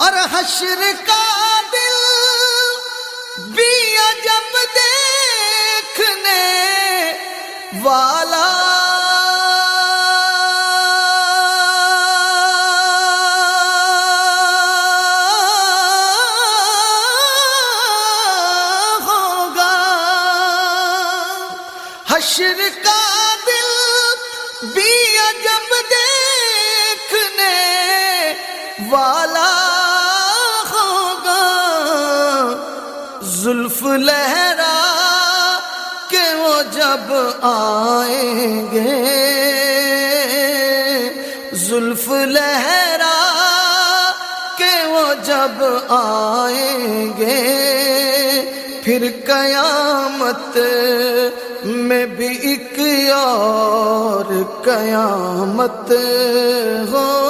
और हश्र का दिल भी अजब देखने वाला होगा। हश्र का दिल भी अजब देखने वाला होगा। जुल्फ लहरा के वो जब आएंगे, जुल्फ लहरा के वो जब आएंगे, फिर कयामत में भी एक और कयामत हो